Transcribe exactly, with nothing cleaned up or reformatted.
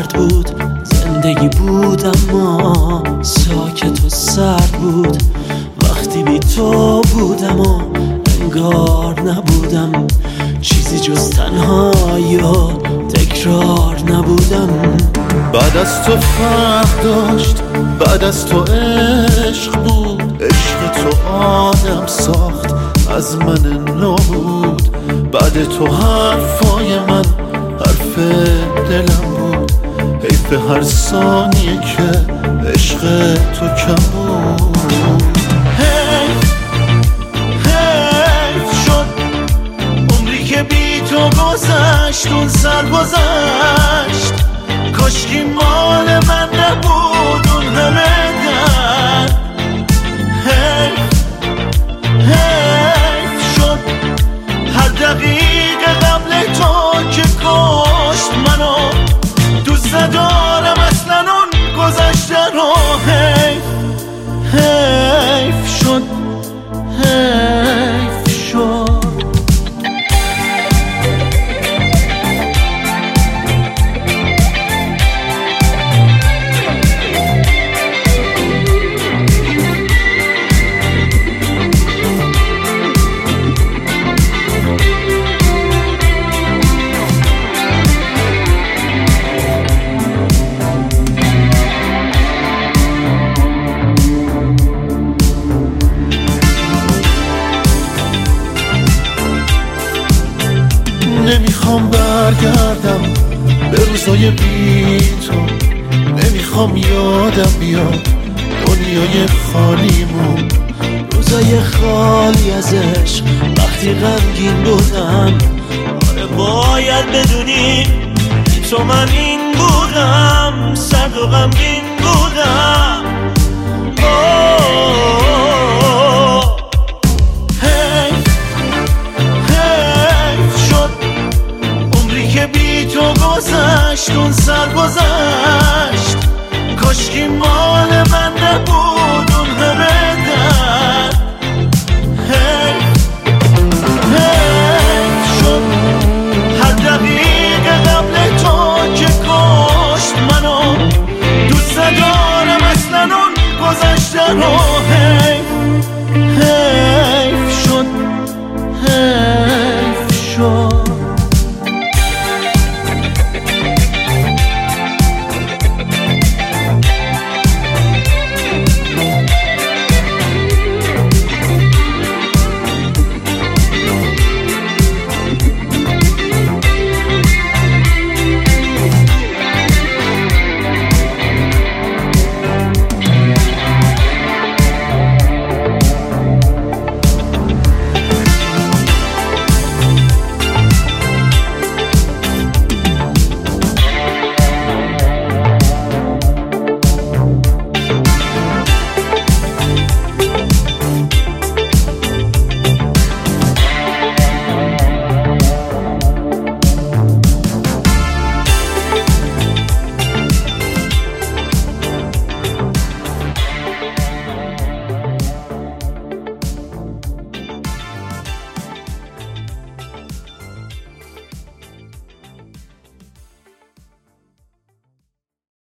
سرد بود، زندگی بود اما ساکت و سرد بود. وقتی بی تو بودم و انگار نبودم، چیزی جز تنهایی و تکرار نبودم. بعد از تو فرق داشت، بعد از تو عشق بود، عشق تو آدم ساخت از من نابود. بعد تو حرفای من حرف دلم بود، حیف هر ثانیه که عشق تو کم بود. حیف حیف شد عمری که بی تو گذشت، اون سر گذشت. کاشکی مال من نبود اون همه درد. حیف حیف شد هر دقیقه قبل تو که کشت منو. دوست ندارم اصلا اون گذشته رو. حیف حیف شد حیف شد. نمیخوام برگردم به روزای بی تو، نمیخوام یادم بیاد دنیای خالیمون. روزای خالی از عشق وقتی غمگین بودم. آره باید بدونی تو من این بودم، سرد و غمگین بودم.